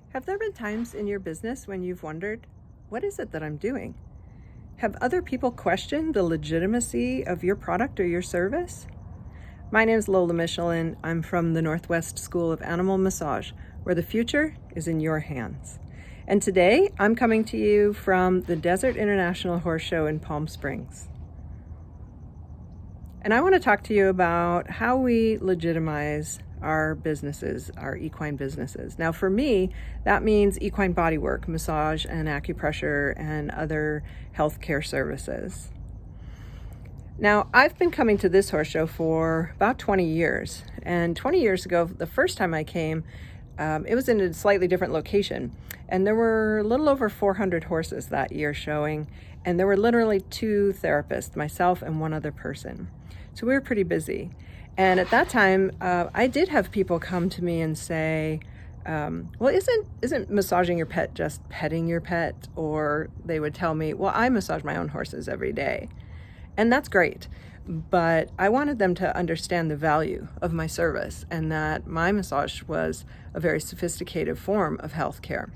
Have there been times in your business when you've wondered, what is it that I'm doing? Have other people questioned the legitimacy of your product or your service? My name is Lola Michelin. I'm from the Northwest School of Animal Massage, where the future is in your hands. And today I'm coming to you from the Desert International Horse Show in Palm Springs. And I want to talk to you about how we legitimize our businesses, our equine businesses. Now, for me, that means equine bodywork, massage and acupressure and other healthcare services. Now, I've been coming to this horse show for about 20 years. And 20 years ago, the first time I came, it was in a slightly different location. And there were a little over 400 horses that year showing. And there were literally 2 therapists, myself and one other person. So we were pretty busy. And at that time, I did have people come to me and say, well, isn't massaging your pet just petting your pet? Or they would tell me, well, I massage my own horses every day. And that's great. But I wanted them to understand the value of my service and that my massage was a very sophisticated form of healthcare.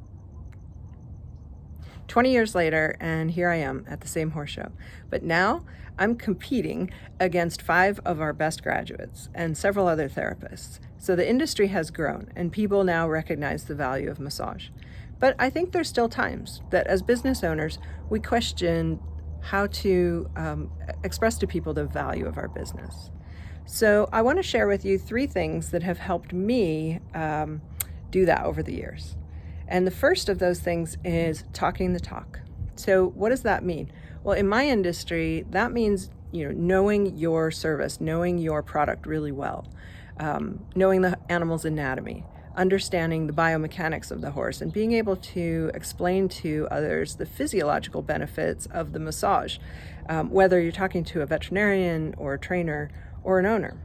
20 years later, and here I am at the same horse show. But now I'm competing against 5 of our best graduates and several other therapists. So the industry has grown and people now recognize the value of massage. But I think there's still times that as business owners, we question how to express to people the value of our business. So I want to share with you 3 things that have helped me do that over the years. And the first of those things is talking the talk. So what does that mean? Well, in my industry, that means, knowing your service, knowing your product really well, knowing the animal's anatomy, understanding the biomechanics of the horse, and being able to explain to others the physiological benefits of the massage, whether you're talking to a veterinarian or a trainer or an owner.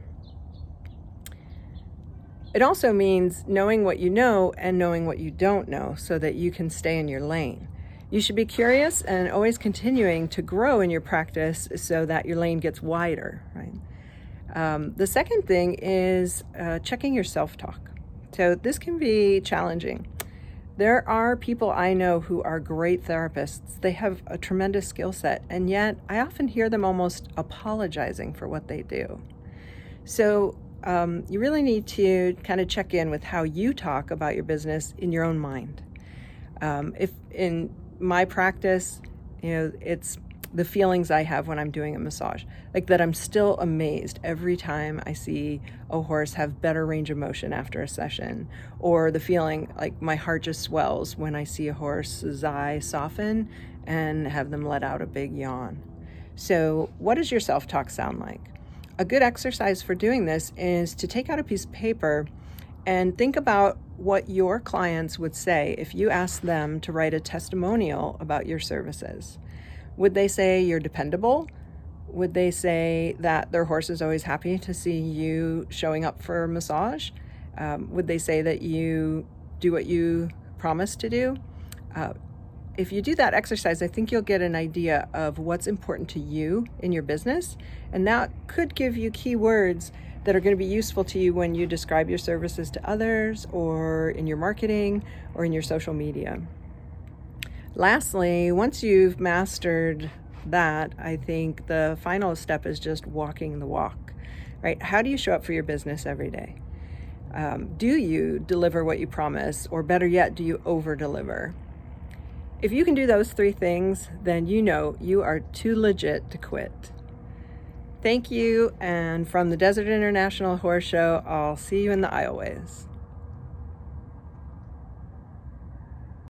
It also means knowing what you know and knowing what you don't know so that you can stay in your lane. You should be curious and always continuing to grow in your practice so that your lane gets wider, right? The second thing is checking your self-talk. So this can be challenging. There are people I know who are great therapists. They have a tremendous skill set, and yet I often hear them almost apologizing for what they do. So you really need to kind of check in with how you talk about your business in your own mind. If in my practice, it's the feelings I have when I'm doing a massage, like that I'm still amazed every time I see a horse have better range of motion after a session, or the feeling like my heart just swells when I see a horse's eye soften and have them let out a big yawn. So what does your self-talk sound like? A good exercise for doing this is to take out a piece of paper and think about what your clients would say if you asked them to write a testimonial about your services. Would they say you're dependable? Would they say that their horse is always happy to see you showing up for a massage? Would they say that you do what you promised to do? If you do that exercise, I think you'll get an idea of what's important to you in your business, and that could give you keywords that are going to be useful to you when you describe your services to others, or in your marketing, or in your social media. Lastly, once you've mastered that, I think the final step is just walking the walk, right? How do you show up for your business every day? Do you deliver what you promise, or better yet, do you over-deliver? If you can do those 3 things, then you are too legit to quit. Thank you, and from the Desert International Horse Show, I'll see you in the aisleways.